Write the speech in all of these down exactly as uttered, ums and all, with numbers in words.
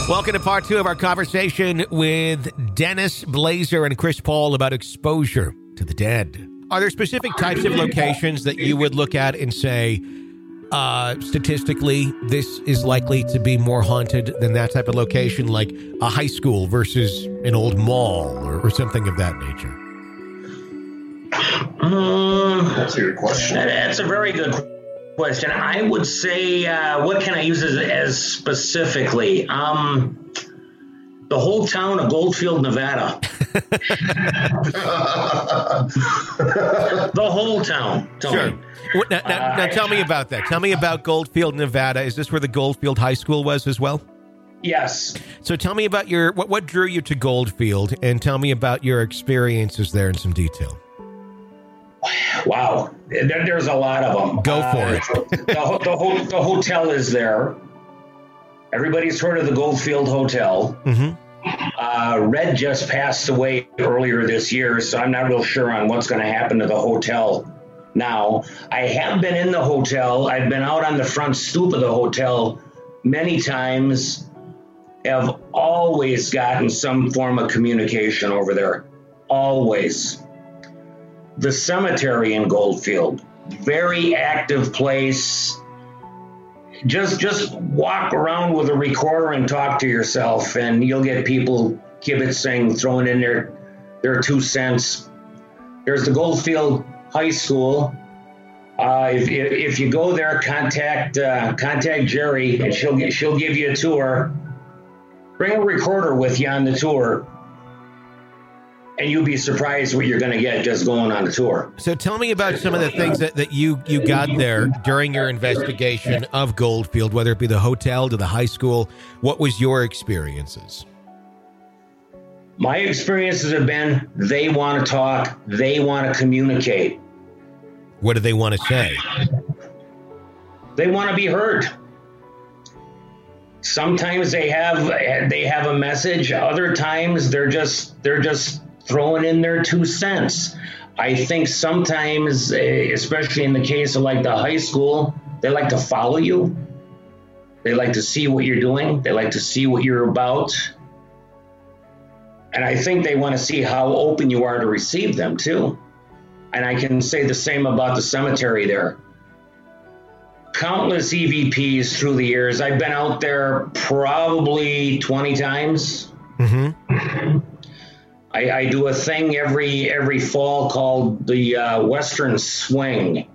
Welcome to part two of our conversation with Dennis Blazer and Chris Paul about exposure to the dead. Are there specific types of locations that you would look at and say, uh, statistically, this is likely to be more haunted than that type of location, like a high school versus an old mall or, or something of that nature? Um, That's a good question. That's a very good question. I would say, uh, what can I use as, as specifically? Um, the whole town of Goldfield, Nevada. The whole town. Tony. Sure. Now, now, now tell me about that. Tell me about Goldfield, Nevada. Is this where the Goldfield High School was as well? Yes. So tell me about your, what, what drew you to Goldfield, and tell me about your experiences there in some detail. Wow. There, there's a lot of them. Go for uh, it. the, the, the, the hotel is there. Everybody's heard of the Goldfield Hotel. Mm-hmm. Uh, Red just passed away earlier this year, so I'm not real sure on what's going to happen to the hotel now. I have been in the hotel. I've been out on the front stoop of the hotel many times. Have always gotten some form of communication over there. Always. The cemetery in Goldfield, very active place. Just just walk around with a recorder and talk to yourself, and you'll get people kibitzing, throwing in their their two cents. There's the Goldfield High School. Uh, if, if you go there, contact uh, contact Jerry, and she'll she'll give you a tour. Bring a recorder with you on the tour, and you'll be surprised what you're going to get just going on the tour. So tell me about some of the things that, that you, you got there during your investigation of Goldfield, whether it be the hotel to the high school. What was your experiences? My experiences have been they want to talk, they want to communicate. What do they want to say? They want to be heard. Sometimes they have they have a message. Other times they're just they're just throwing in their two cents. I think sometimes, especially in the case of like the high school, they like to follow you. They like to see what you're doing. They like to see what you're about. And I think they want to see how open you are to receive them too. And I can say the same about the cemetery there. Countless E V Ps through the years. I've been out there probably twenty times. Mm-hmm. I, I do a thing every every fall called the uh, Western Swing.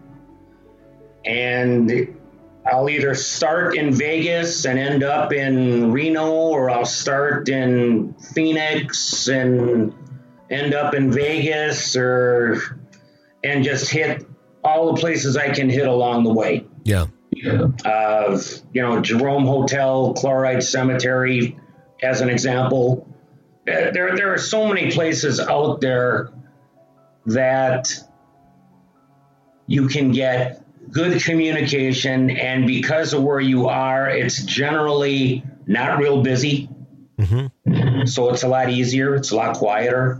And I'll either start in Vegas and end up in Reno, or I'll start in Phoenix and end up in Vegas, or and just hit all the places I can hit along the way. Yeah. Uh, you know, Jerome Hotel, Chloride Cemetery, as an example. There, there are so many places out there that you can get good communication, and because of where you are, it's generally not real busy. Mm-hmm. So it's a lot easier. It's a lot quieter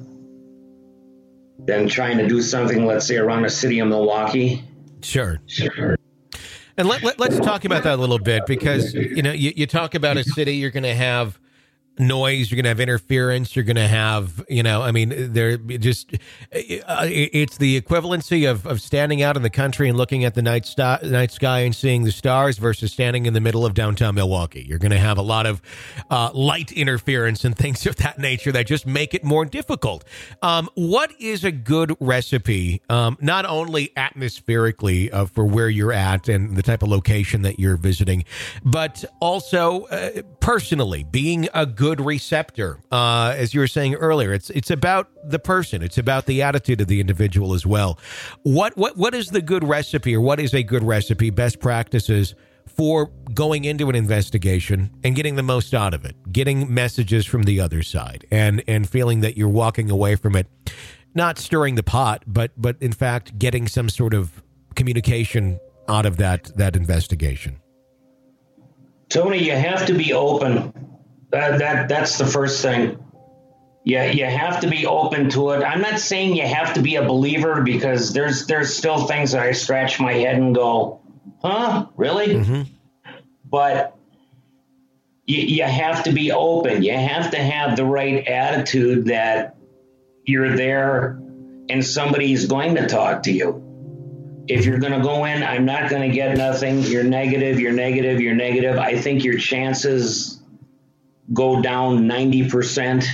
than trying to do something, let's say, around the city of Milwaukee. Sure. Sure. And let, let, let's talk about that a little bit, because, you know, you, you talk about a city, you're going to have noise, you're going to have interference, you're going to have, you know, I mean, they're just, it's the equivalency of, of standing out in the country and looking at the night, st- night sky and seeing the stars versus standing in the middle of downtown Milwaukee. You're going to have a lot of uh, light interference and things of that nature that just make it more difficult. Um, what is a good recipe, um, not only atmospherically uh, for where you're at and the type of location that you're visiting, but also uh, personally being a good good receptor, uh, as you were saying earlier? It's it's about the person. It's about the attitude of the individual as well. What what what is the good recipe, or what is a good recipe, best practices for going into an investigation and getting the most out of it, getting messages from the other side, and and feeling that you're walking away from it, not stirring the pot, but but in fact getting some sort of communication out of that that investigation? Tony, you have to be open. That, that that's the first thing. Yeah, you have to be open to it. I'm not saying you have to be a believer, because there's there's still things that I scratch my head and go, huh, really? Mm-hmm. But you, you have to be open. You have to have the right attitude that you're there and somebody's going to talk to you. If you're going to go in, I'm not going to get nothing. You're negative, you're negative, you're negative. I think your chances go down ninety percent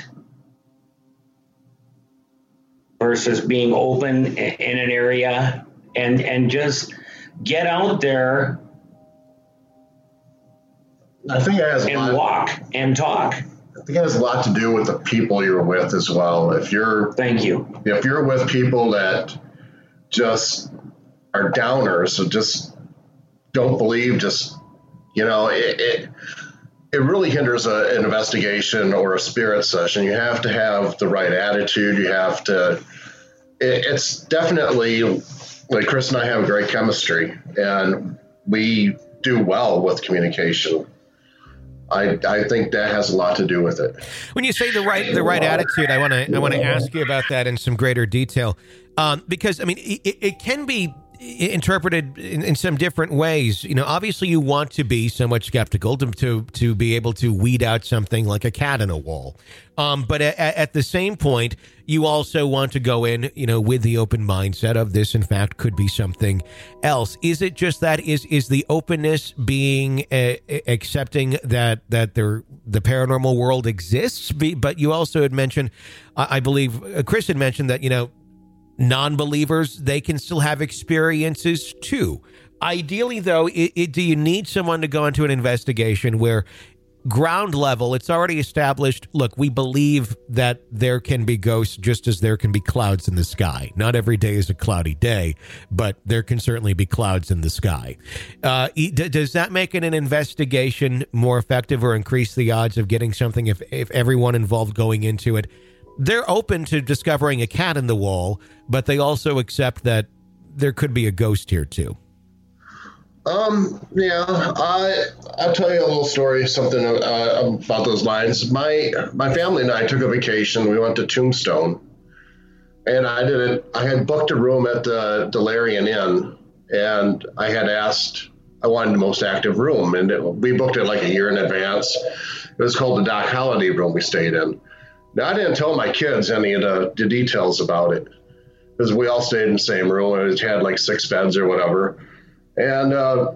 versus being open in an area, and, and just get out there I think it has a and lot, walk and talk. I think it has a lot to do with the people you're with as well. If you're Thank you. if you're with people that just are downers, so just don't believe, just, you know, it it, it really hinders a, an investigation or a spirit session. You have to have the right attitude. You have to, it, it's definitely, like Chris and I have great chemistry, and we do well with communication. I, I think that has a lot to do with it. When you say the right the right attitude, I want to I want to ask you about that in some greater detail, um, because I mean it, it can be interpreted in, in some different ways. You know, obviously you want to be somewhat skeptical to to, to be able to weed out something like a cat in a wall, um, but at, at the same point, you also want to go in, you know, with the open mindset of this, in fact, could be something else. Is it just that? Is is the openness being uh, accepting that that there the paranormal world exists? But you also had mentioned, I believe Chris had mentioned that, you know, non-believers, they can still have experiences too. Ideally, though, it, it, do you need someone to go into an investigation where ground level, it's already established, look, we believe that there can be ghosts just as there can be clouds in the sky. Not every day is a cloudy day, but there can certainly be clouds in the sky. Uh, does that make it an investigation more effective or increase the odds of getting something if, if everyone involved going into it, they're open to discovering a cat in the wall, but they also accept that there could be a ghost here too? Um, yeah, I, I'll tell you a little story, something uh, about those lines. My, my family and I took a vacation. We went to Tombstone, and I did it. I had booked a room at the Delarian Inn, and I had asked, I wanted the most active room, and it, we booked it like a year in advance. It was called the Doc Holliday room we stayed in. Now, I didn't tell my kids any of the, the details about it, because we all stayed in the same room, and it had like six beds or whatever. And uh,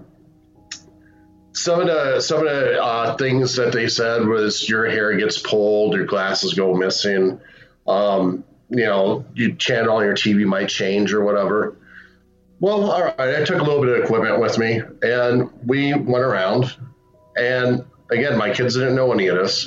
some of the some of the uh, things that they said was your hair gets pulled, your glasses go missing, um, you know, your channel on your T V might change or whatever. Well, all right, I took a little bit of equipment with me, and we went around. And again, my kids didn't know any of this.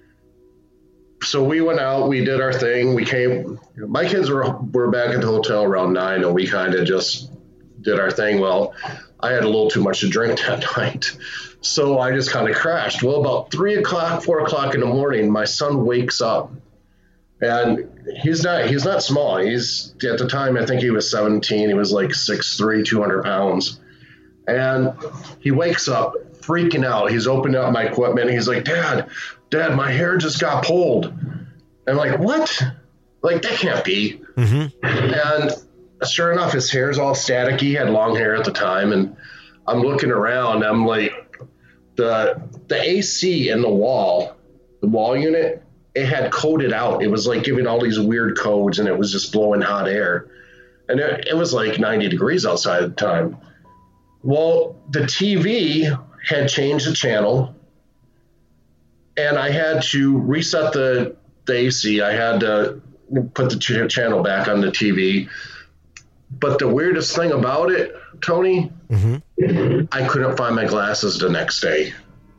So we went out, we did our thing. We came, my kids were were back at the hotel around nine, and we kind of just did our thing. Well, I had a little too much to drink that night, so I just kind of crashed. Well, about three o'clock, four o'clock in the morning, my son wakes up, and he's not he's not small. He's at the time, I think he was seventeen. He was like six three, two hundred pounds, and he wakes up freaking out. He's opened up my equipment. And he's like, "Dad, Dad, my hair just got pulled." I'm like, "What? Like that can't be." Mm-hmm. And sure enough, his hair's all staticky. He had long hair at the time, and I'm looking around. I'm like, the the A C in the wall, the wall unit, it had coded out. It was like giving all these weird codes, and it was just blowing hot air. And it, it was like ninety degrees outside at the time. Well, the T V had changed the channel, and I had to reset the, the A C. I had to put the ch- channel back on the T V. But the weirdest thing about it, Tony, mm-hmm. I couldn't find my glasses the next day.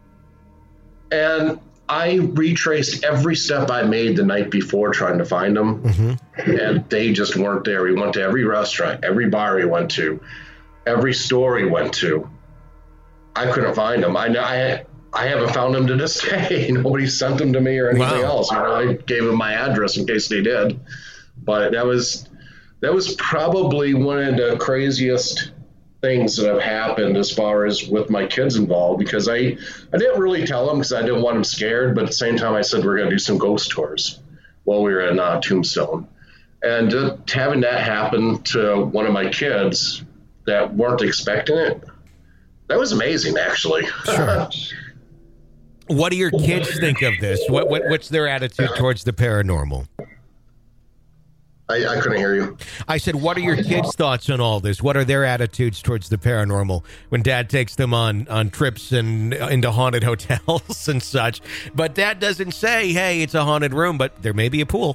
And I retraced every step I made the night before trying to find them, mm-hmm. and they just weren't there. We went to every restaurant, every bar we went to, every store we went to. I couldn't find them. I I, I haven't found them to this day. Nobody sent them to me or anything wow. else. You know, I gave them my address in case they did. But that was... That was probably one of the craziest things that have happened as far as with my kids involved, because I, I didn't really tell them because I didn't want them scared. But at the same time, I said we're going to do some ghost tours while we were in uh, Tombstone. And just having that happen to one of my kids that weren't expecting it, that was amazing, actually. Sure. What do your kids think of this? What, what what's their attitude towards the paranormal? I, I couldn't hear you. I said, what are your kids' thoughts on all this? What are their attitudes towards the paranormal when Dad takes them on, on trips and into haunted hotels and such? But Dad doesn't say, hey, it's a haunted room, but there may be a pool.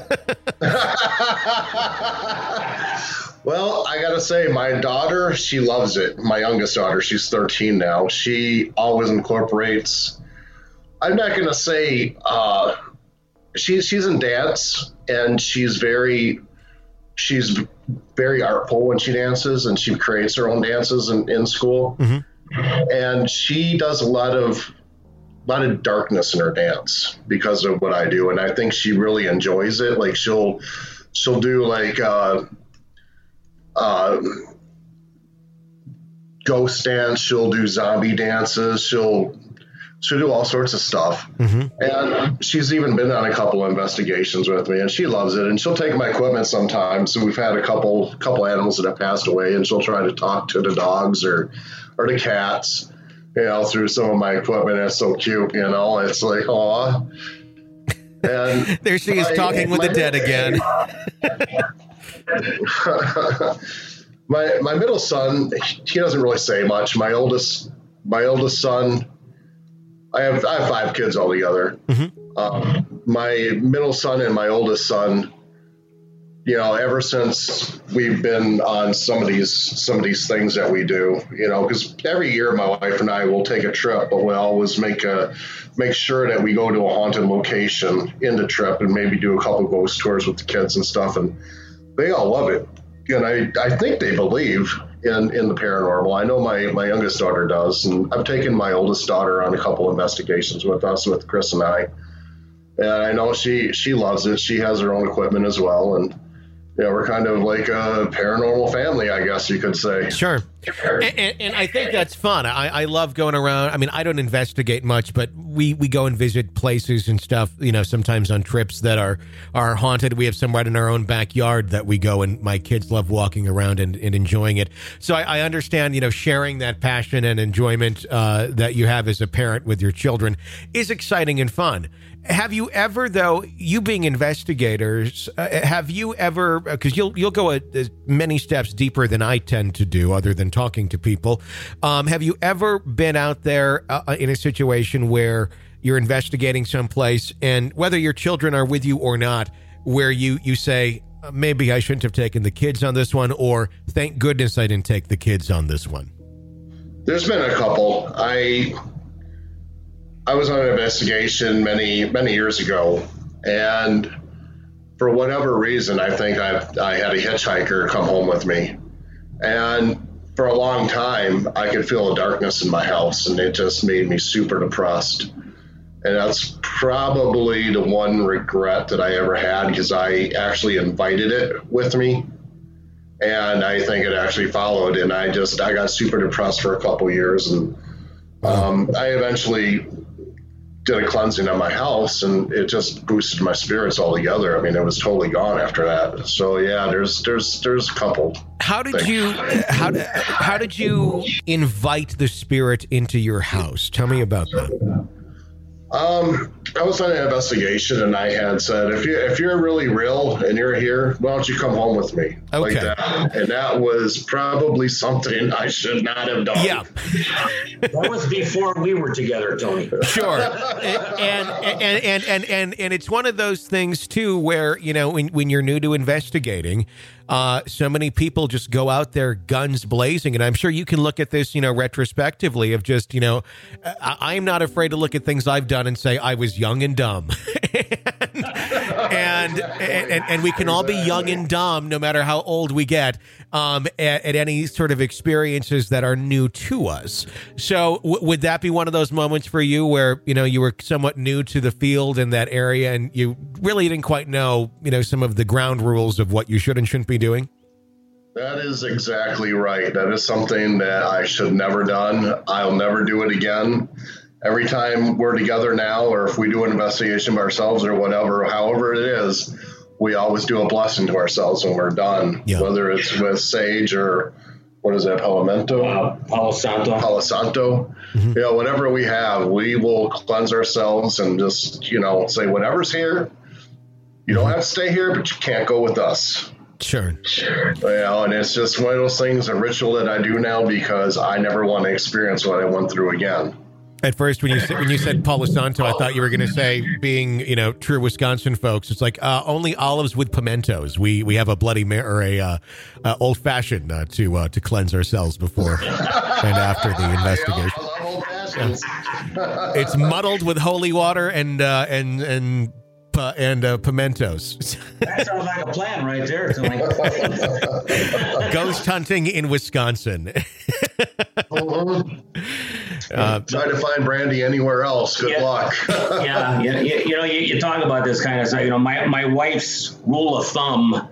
Well, I got to say, my daughter, she loves it. My youngest daughter, she's thirteen now. She always incorporates, I'm not going to say, uh, she, she's in dance, and she's very, she's very artful when she dances, and she creates her own dances in, in school. Mm-hmm. And she does a lot of, a lot of darkness in her dance because of what I do. And I think she really enjoys it. Like she'll, she'll do like, uh, uh, ghost dance. She'll do zombie dances. She'll, she'll do all sorts of stuff. Mm-hmm. And she's even been on a couple of investigations with me, and she loves it. And she'll take my equipment sometimes. So we've had a couple, couple animals that have passed away, and she'll try to talk to the dogs or, or the cats, you know, through some of my equipment. It's so cute, you know, it's like, aw. And there she is, my, talking with the dead again. my, my middle son, he doesn't really say much. My oldest, my oldest son, I have I have five kids altogether. Mm-hmm. Um, my middle son and my oldest son, you know, ever since we've been on some of these some of these things that we do, you know, because every year my wife and I will take a trip, but we always make a make sure that we go to a haunted location in the trip and maybe do a couple ghost tours with the kids and stuff, and they all love it. And I, I think they believe in, in the paranormal. I know my, my youngest daughter does, and I've taken my oldest daughter on a couple investigations with us, with Chris and I. And I know she, she loves it. She has her own equipment as well. And, you know, we're kind of like a paranormal family, I guess you could say. Sure. And, and, and I think that's fun. I, I love going around. I mean, I don't investigate much, but we, we go and visit places and stuff, you know, sometimes on trips that are, are haunted. We have some right in our own backyard that we go, and my kids love walking around and, and enjoying it. So I, I understand, you know, sharing that passion and enjoyment uh, that you have as a parent with your children is exciting and fun. Have you ever, though, you being investigators, uh, have you ever, because you'll you'll go a, a many steps deeper than I tend to do, other than talking to people. Um, have you ever been out there uh, in a situation where you're investigating someplace, and whether your children are with you or not, where you, you say, maybe I shouldn't have taken the kids on this one, or thank goodness I didn't take the kids on this one? There's been a couple. I... I was on an investigation many, many years ago, and for whatever reason, I think I, I had a hitchhiker come home with me. And for a long time, I could feel a darkness in my house, and it just made me super depressed. And that's probably the one regret that I ever had, because I actually invited it with me. And I think it actually followed, and I just, I got super depressed for a couple years. And um, I eventually did a cleansing on my house, and it just boosted my spirits altogether. I mean, it was totally gone after that. So yeah, there's there's there's a couple. How did things. you how did how did you invite the spirit into your house? Tell me about that. Um, I was on an investigation, and I had said, if you if you're really real and you're here, why don't you come home with me? Okay. Like that. And that was probably something I should not have done. Yeah. That was before we were together, Tony. Sure. And and, and and and and and it's one of those things too, where, you know, when when you're new to investigating, Uh, so many people just go out there guns blazing. And I'm sure you can look at this, you know, retrospectively of just, you know, I, I'm not afraid to look at things I've done and say I was young and dumb. and, and, and and we can all be young and dumb no matter how old we get um, at, at any sort of experiences that are new to us. So w- would that be one of those moments for you where, you know, you were somewhat new to the field in that area and you really didn't quite know, you know, some of the ground rules of what you should and shouldn't be doing? That is exactly right. That is something that I should have never done. I'll never do it again. Every time we're together now, or if we do an investigation by ourselves or whatever, however it is, we always do a blessing to ourselves when we're done, yeah. Whether it's with sage or what is that, Palomento? Uh, Palo Santo. Palo Santo. Mm-hmm. You know, whatever we have, we will cleanse ourselves and just, you know, say, whatever's here, you don't have to stay here, but you can't go with us. Sure. Sure. You know, and it's just one of those things, a ritual that I do now because I never want to experience what I went through again. At first, when you said, when you said Palo Santo, I thought you were going to say, being, you know, true Wisconsin folks, it's like uh, only olives with pimentos. We we have a bloody Mary or a uh, uh, old fashioned uh, to uh, to cleanse ourselves before and after the investigation. I love old fashions. It's muddled with holy water and uh, and and uh, and uh, pimentos. That sounds like a plan right there. It's like ghost hunting in Wisconsin. Mm-hmm. Uh, Try to find brandy anywhere else. Good yeah, luck. yeah, you, you, you know, you, you talk about this kind of stuff. You know, my, my wife's rule of thumb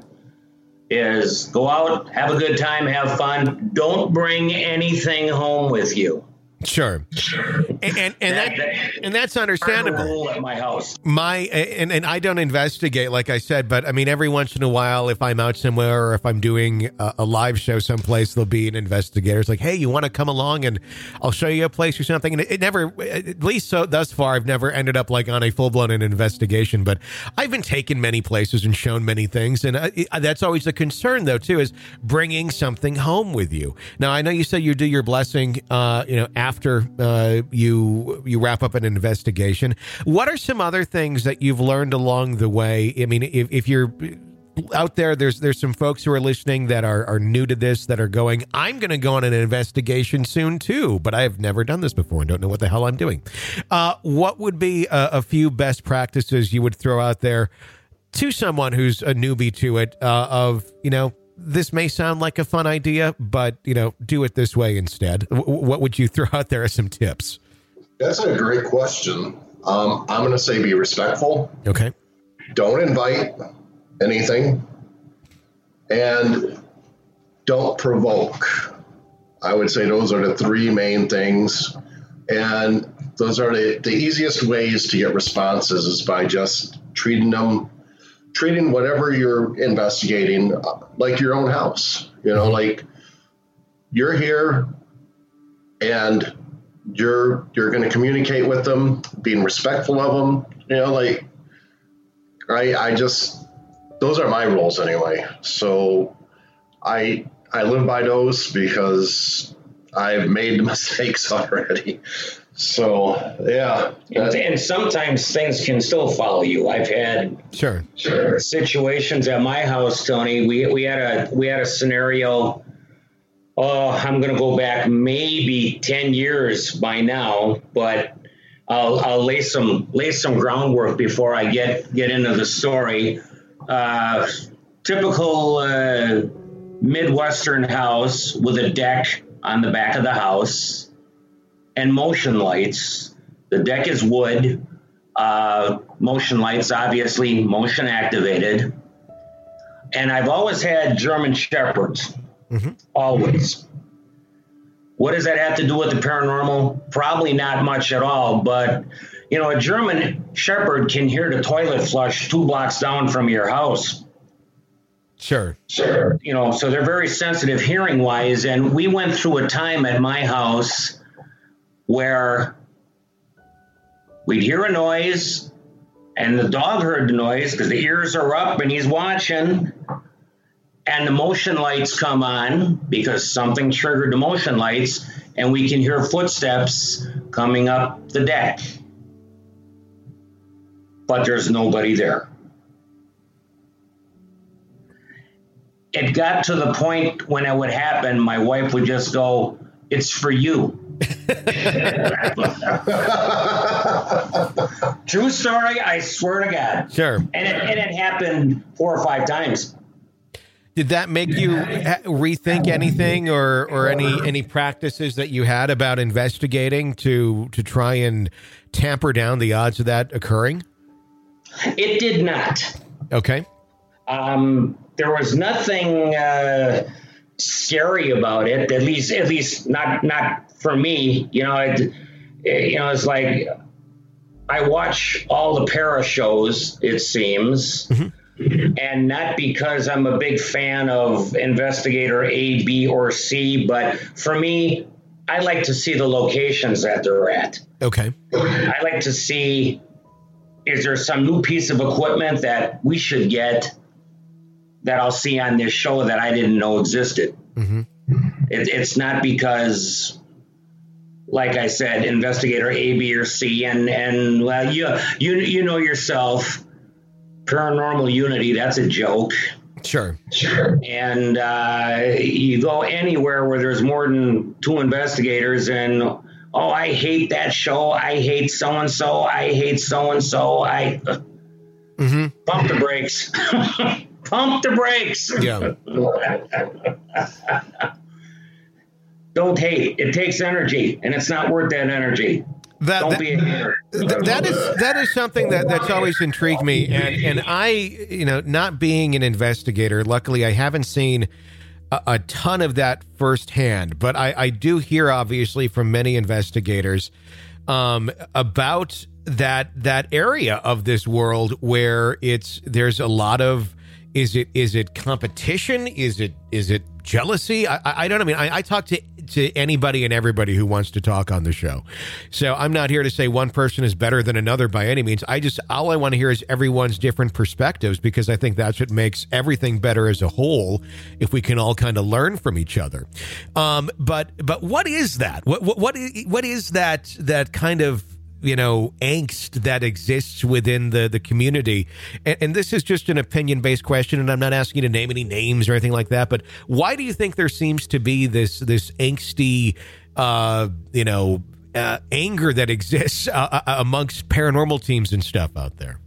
is go out, have a good time, have fun. Don't bring anything home with you. Sure, and and, and that, that and that's understandable. Rule at my house. My and and I don't investigate, like I said, but I mean, every once in a while, if I'm out somewhere or if I'm doing a, a live show someplace, there'll be an investigator. It's like, hey, you want to come along and I'll show you a place or something. And it, it never, at least so thus far, I've never ended up like on a full blown investigation. But I've been taken many places and shown many things, and uh, it, that's always a concern, though, too, is bringing something home with you. Now, I know you said you do your blessing, uh, you know, after. After uh, you you wrap up an investigation, what are some other things that you've learned along the way? I mean, if, if you're out there, there's there's some folks who are listening that are, are new to this, that are going, I'm going to go on an investigation soon too, but I have never done this before and don't know what the hell I'm doing. Uh, what would be a, a few best practices you would throw out there to someone who's a newbie to it uh, of, you know, this may sound like a fun idea, but, you know, do it this way instead. W- what would you throw out there as some tips? That's a great question. Um, I'm going to say be respectful. Okay. Don't invite anything. And don't provoke. I would say those are the three main things. And those are the, the easiest ways to get responses is by just treating them treating whatever you're investigating like your own house. You know, like you're here and you're you're going to communicate with them, being respectful of them. You know, like I I just those are my rules anyway. So I I live by those because I've made mistakes already. So, yeah. And, and sometimes things can still follow you. I've had sure, sure. situations at my house, Tony. We we had a we had a scenario. Oh, I'm going to go back maybe ten years by now, but I'll I'll lay some lay some groundwork before I get get into the story. Uh, typical uh, Midwestern house with a deck on the back of the house. And motion lights. The deck is wood. Uh, motion lights, obviously, motion activated. And I've always had German Shepherds. Mm-hmm. Always. What does that have to do with the paranormal? Probably not much at all. But, you know, a German Shepherd can hear the toilet flush two blocks down from your house. Sure. Sure. You know, so they're very sensitive hearing wise. And we went through a time at my house where we'd hear a noise and the dog heard the noise because the ears are up and he's watching, and the motion lights come on because something triggered the motion lights, and we can hear footsteps coming up the deck. But there's nobody there. It got to the point when it would happen, my wife would just go, "It's for you." True story, I swear to God. Sure. And it, and it happened four or five times. Did that make you ha- rethink anything or, or any, any practices that you had about investigating to, to try and tamper down the odds of that occurring? It did not. Okay. Um, there was nothing uh, scary about it, at least, at least not, not for me. You know, it, it, you know, it's like I watch all the para shows, it seems. Mm-hmm. And not because I'm a big fan of investigator A, B, or C, but for me, I like to see the locations that they're at. Okay. I like to see, is there some new piece of equipment that we should get that I'll see on this show that I didn't know existed? Mm-hmm. It, it's not because, like I said, investigator A, B, or C, and, and well, you, you, you know yourself, Paranormal Unity, that's a joke. Sure. Sure. And uh, you go anywhere where there's more than two investigators and, oh, I hate that show. I hate so-and-so. I hate so-and-so. I uh, mm-hmm. Pump the brakes. Pump the brakes. Yeah. Don't hate. It takes energy, and it's not worth that energy. That, Don't that, be a hater. Th- that is that is something that, that's always intrigued me, and and I, you know, not being an investigator, luckily I haven't seen a, a ton of that firsthand, but I, I do hear obviously from many investigators um, about that that area of this world where it's there's a lot of is it is it competition, is it is it jealousy? I, I don't know. I mean, I, I talk to to anybody and everybody who wants to talk on the show. So I'm not here to say one person is better than another by any means. I just, all I want to hear is everyone's different perspectives, because I think that's what makes everything better as a whole, if we can all kind of learn from each other. Um, but, but what is that? What, what, what is, what is that, that kind of, you know, angst that exists within the, the community? And, and this is just an opinion-based question, and I'm not asking you to name any names or anything like that, but why do you think there seems to be this this angsty, uh, you know, uh, anger that exists uh, amongst paranormal teams and stuff out there?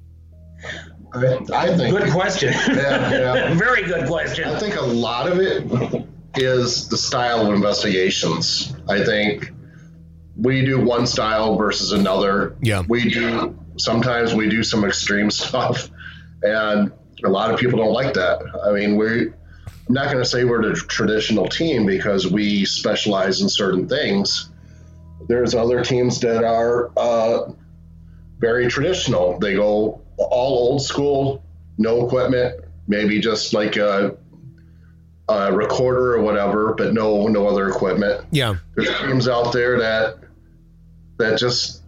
I, I think... Good question. Yeah, yeah. Very good question. I think a lot of it is the style of investigations. I think we do one style versus another. Yeah. We do, sometimes we do some extreme stuff, and a lot of people don't like that. I mean, we, I'm not going to say we're the traditional team because we specialize in certain things. There's other teams that are uh, very traditional. They go all old school, no equipment, maybe just like a, a recorder or whatever, but no, no other equipment. Yeah. There's teams out there that that just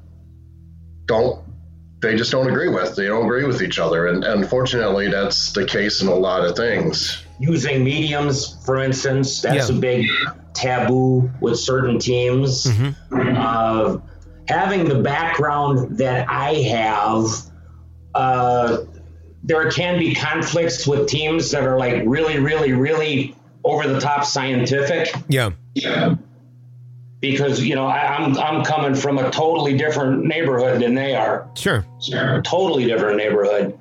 don't, they just don't agree with. They don't agree with each other. And, and unfortunately, that's the case in a lot of things. Using mediums, for instance, that's yeah. a big taboo with certain teams. Mm-hmm. Uh, having the background that I have, uh, there can be conflicts with teams that are like really, really, really over the top scientific. Yeah. Yeah. Because, you know, I, I'm I'm coming from a totally different neighborhood than they are. Sure. A totally different neighborhood.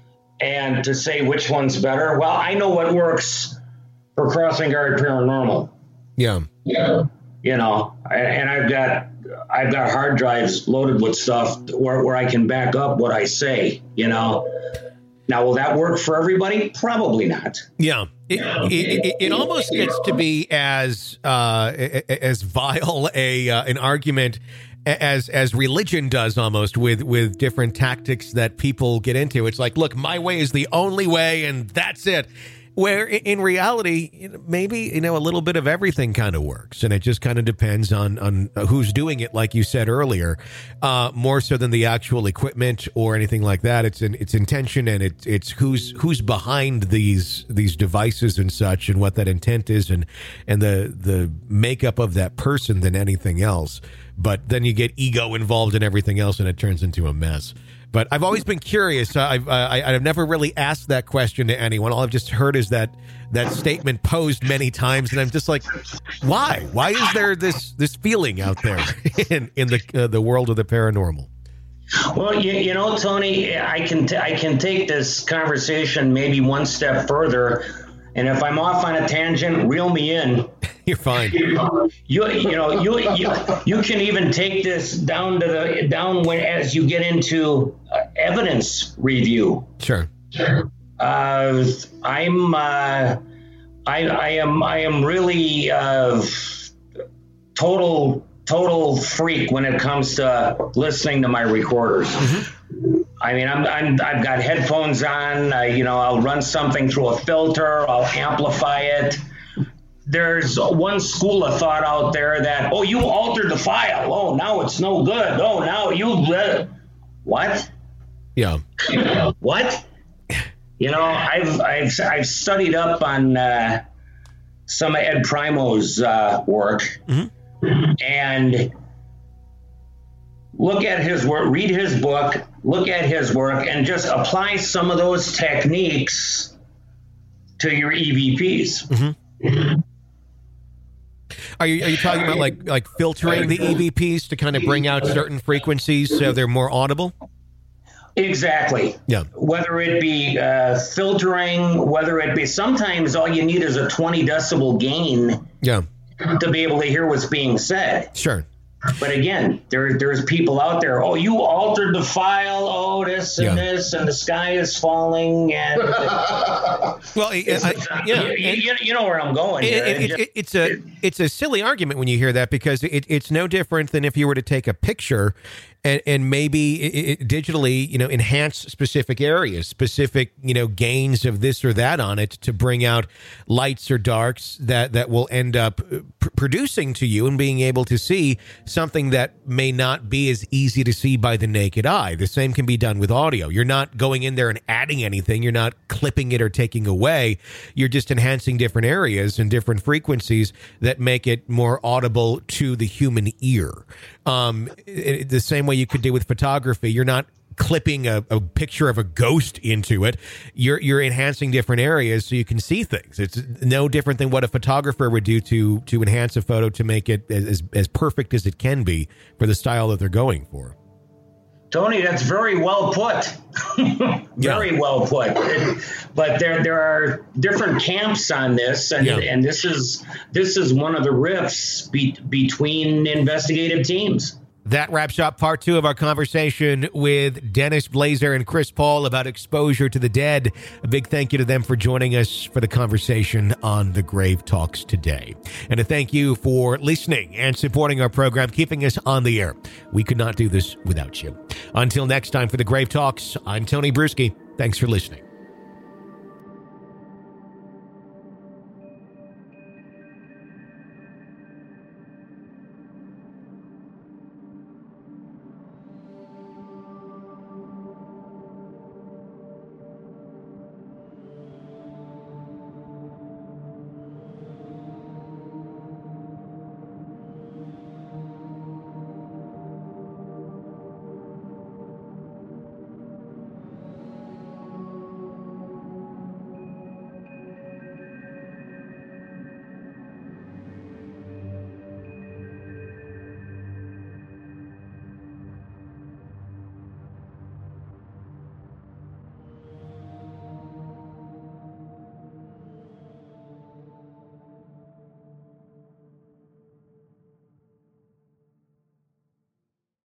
And to say which one's better, well, I know what works for Crossing Guard Paranormal. Yeah. Yeah. You know, and I've got I've got hard drives loaded with stuff where, where I can back up what I say, you know. Now, will that work for everybody? Probably not. Yeah. It, it, it, it almost gets to be as uh, as vile a uh, an argument as as religion does, almost, with with different tactics that people get into. It's like, look, my way is the only way, and that's it. Where in reality, maybe, you know, a little bit of everything kind of works, and it just kind of depends on on who's doing it, like you said earlier, uh, more so than the actual equipment or anything like that. It's in, it's intention, and it's it's who's who's behind these these devices and such, and what that intent is, and and the the makeup of that person than anything else. But then you get ego involved in everything else, and it turns into a mess. But I've always been curious. I've I, I've never really asked that question to anyone. All I've just heard is that that statement posed many times, and I'm just like, why? Why is there this this feeling out there in in the uh, the world of the paranormal? Well, you, you know, Tony, I can t- I can take this conversation maybe one step further, and if I'm off on a tangent, reel me in. You're fine. You you know you you, you can even take this down to the down when as you get into uh, evidence review. Sure. Sure. Uh, I'm uh, I I am I am really uh, total total freak when it comes to listening to my recorders. Mm-hmm. I mean, I'm, I'm, I've got headphones on, uh, you know, I'll run something through a filter, I'll amplify it. There's one school of thought out there that, oh, you altered the file. Oh, now it's no good. Oh, now you, uh, what? Yeah. What? You know, I've, I've, I've studied up on uh, some of Ed Primo's uh, work, mm-hmm. and look at his work, read his book, look at his work, and just apply some of those techniques to your E V Ps. Mm-hmm. Are you are you talking about like like filtering the E V Ps to kind of bring out certain frequencies so they're more audible? Exactly. Yeah. Whether it be uh, filtering, whether it be, sometimes all you need is a twenty decibel gain. Yeah. To be able to hear what's being said. Sure. But again, there there's people out there. Oh, you altered the file. Oh, this and yeah. this, and the sky is falling. And well, it's, I, uh, yeah, you, you, you know where I'm going. It, it, it, it, it's a it's a silly argument when you hear that, because it, it's no different than if you were to take a picture and, and maybe it, it digitally, you know, enhance specific areas, specific, you know, gains of this or that on it to bring out lights or darks that, that will end up pr- producing to you and being able to see something that may not be as easy to see by the naked eye. The same can be done with audio. You're not going in there and adding anything. You're not clipping it or taking away. You're just enhancing different areas and different frequencies that make it more audible to the human ear. Um, it, the same way you could do with photography. You're not clipping a, a picture of a ghost into it. You're you're enhancing different areas so you can see things. It's no different than what a photographer would do to to enhance a photo to make it as as perfect as it can be for the style that they're going for. Tony, that's very well put. Very yeah. well put. But there there are different camps on this, and yeah. and this is this is one of the rifts be, between investigative teams. That wraps up part two of our conversation with Dennis Blazer and Chris Paul about exposure to the dead. A big thank you to them for joining us for the conversation on The Grave Talks today. And a thank you for listening and supporting our program, keeping us on the air. We could not do this without you. Until next time for The Grave Talks, I'm Tony Bruschi. Thanks for listening.